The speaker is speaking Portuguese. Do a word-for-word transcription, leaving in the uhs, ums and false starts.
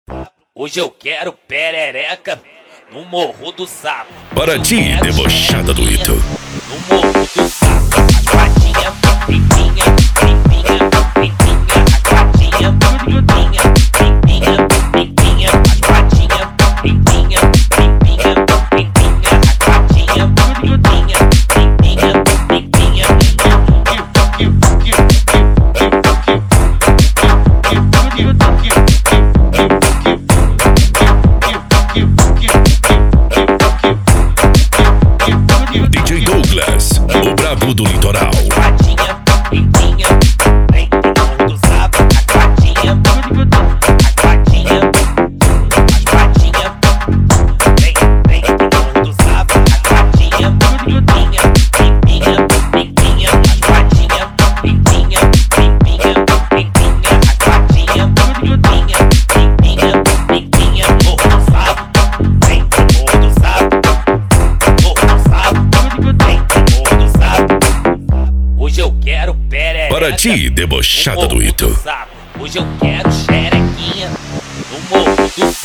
Hoje eu quero perereca no Morro do Sapo. Para ti, debochada do Ito. No Morro do Sapo, a gatinha, limpinha, limpinha, limpinha, a gatinha, limpinha, limpinha, limpinha, a gatinha, limpinha, limpinha, limpinha, a gatinha, limpinha, limpinha, limpinha, D J Douglas, o brabo do litoral. gatinha, limpinha, vem pro Morro do Sapo, a gatinha, a gatinha, as gatinha, vem, vem pro Morro do Sapo, a gatinha, limpinha, limpinha, limpinha, as gatinha, limpinha, limpinha, limpinha, a gatinha, limpinha, limpinha, limpinha, Morro do Sapo, vem pro Morro do Sapo, Morro do Sapo, vem pro Morro do Sapo. Hoje eu quero perereca. Para ti, debochada no do Morro Ito. Sapo. Hoje eu quero xerequinha no Morro do Sapo.